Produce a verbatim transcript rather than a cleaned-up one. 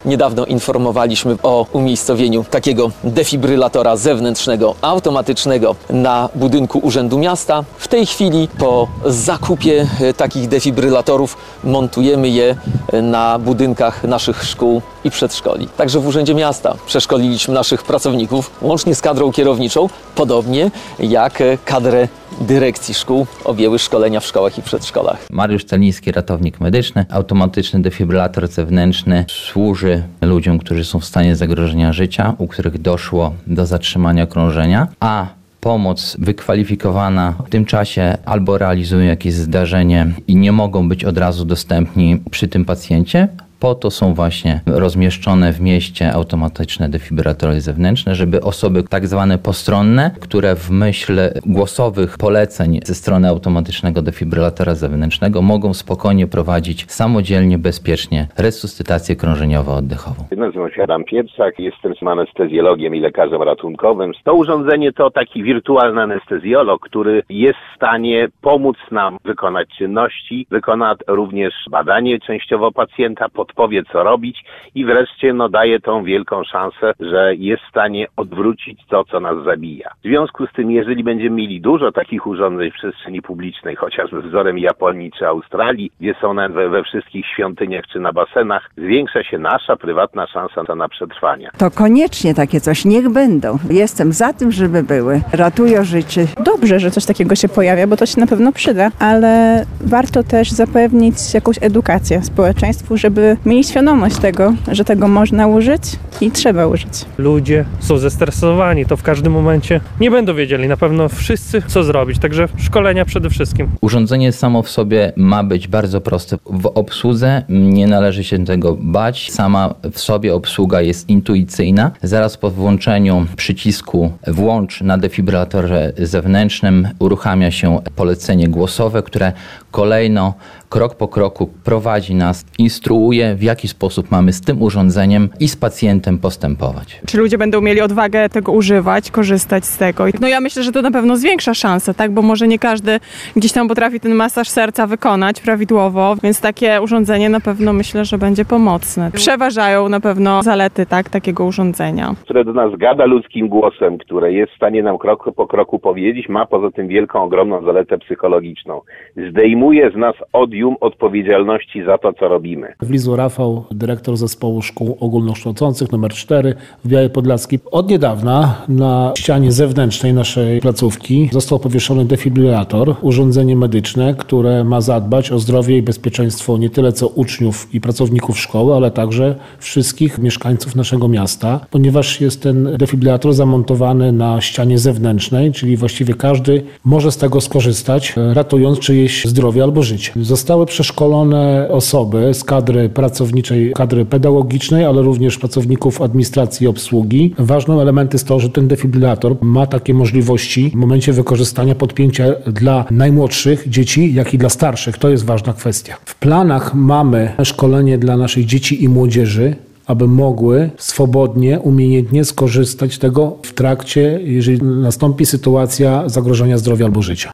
Niedawno informowaliśmy o umiejscowieniu takiego defibrylatora zewnętrznego, automatycznego na budynku Urzędu Miasta. W tej chwili po zakupie takich defibrylatorów montujemy je na budynkach naszych szkół i przedszkoli. Także w Urzędzie Miasta przeszkoliliśmy naszych pracowników, łącznie z kadrą kierowniczą, podobnie jak kadrę dyrekcji szkół objęły szkolenia w szkołach i przedszkolach. Mariusz Celiński, ratownik medyczny. Automatyczny defibrylator zewnętrzny służy ludziom, którzy są w stanie zagrożenia życia, u których doszło do zatrzymania krążenia, a pomoc wykwalifikowana w tym czasie albo realizują jakieś zdarzenie i nie mogą być od razu dostępni przy tym pacjencie. Po to są właśnie rozmieszczone w mieście automatyczne defibrylatory zewnętrzne, żeby osoby tak zwane postronne, które w myśl głosowych poleceń ze strony automatycznego defibrylatora zewnętrznego mogą spokojnie prowadzić samodzielnie, bezpiecznie resuscytację krążeniowo-oddechową. Nazywam się Adam Pietrzak, jestem anestezjologiem i lekarzem ratunkowym. To urządzenie to taki wirtualny anestezjolog, który jest w stanie pomóc nam wykonać czynności, wykona również badanie częściowo pacjenta, podpowie co robić i wreszcie no, daje tą wielką szansę, że jest w stanie odwrócić to, co nas zabija. W związku z tym, jeżeli będziemy mieli dużo takich urządzeń w przestrzeni publicznej, chociażby wzorem Japonii czy Australii, gdzie są one we, we wszystkich świątyniach czy na basenach, zwiększa się nasza prywatna szansa na przetrwanie. To koniecznie takie coś, niech będą. Jestem za tym, żeby były. Ratują życie. Dobrze, że coś takiego się pojawia, bo to się na pewno przyda, ale warto też zapewnić jakąś edukację społeczeństwu, żeby mieli świadomość tego, że tego można użyć i trzeba użyć. Ludzie są zestresowani, to w każdym momencie nie będą wiedzieli na pewno wszyscy, co zrobić, także szkolenia przede wszystkim. Urządzenie samo w sobie ma być bardzo proste w obsłudze, nie należy się tego bać. Sama w sobie obsługa jest intuicyjna. Zaraz po włączeniu przycisku włącz na defibrylatorze zewnętrznym uruchamia się polecenie głosowe, które kolejno krok po kroku prowadzi nas, instruuje, w jaki sposób mamy z tym urządzeniem i z pacjentem postępować. Czy ludzie będą mieli odwagę tego używać, korzystać z tego? No ja myślę, że to na pewno zwiększa szanse, tak? Bo może nie każdy gdzieś tam potrafi ten masaż serca wykonać prawidłowo, więc takie urządzenie na pewno myślę, że będzie pomocne. Przeważają na pewno zalety tak, takiego urządzenia. Które do nas gada ludzkim głosem, które jest w stanie nam krok po kroku powiedzieć, ma poza tym wielką, ogromną zaletę psychologiczną. Zdejmuje z nas odium odpowiedzialności za to, co robimy. Wlizł Rafał, dyrektor zespołu szkół ogólnokształcących numer cztery w Białej Podlaskiej. Od niedawna na ścianie zewnętrznej naszej placówki został powieszony defibrylator, urządzenie medyczne, które ma zadbać o zdrowie i bezpieczeństwo nie tyle co uczniów i pracowników szkoły, ale także wszystkich mieszkańców naszego miasta, ponieważ jest ten defibrylator zamontowany na ścianie zewnętrznej, czyli właściwie każdy może z tego skorzystać, ratując czyjeś zdrowie albo życie. Zostały przeszkolone osoby z kadry pracowniczej, kadry pedagogicznej, ale również pracowników administracji i obsługi. Ważnym elementem jest to, że ten defibrylator ma takie możliwości w momencie wykorzystania podpięcia dla najmłodszych dzieci, jak i dla starszych. To jest ważna kwestia. W planach mamy szkolenie dla naszych dzieci i młodzieży, aby mogły swobodnie, umiejętnie skorzystać z tego w trakcie, jeżeli nastąpi sytuacja zagrożenia zdrowia albo życia.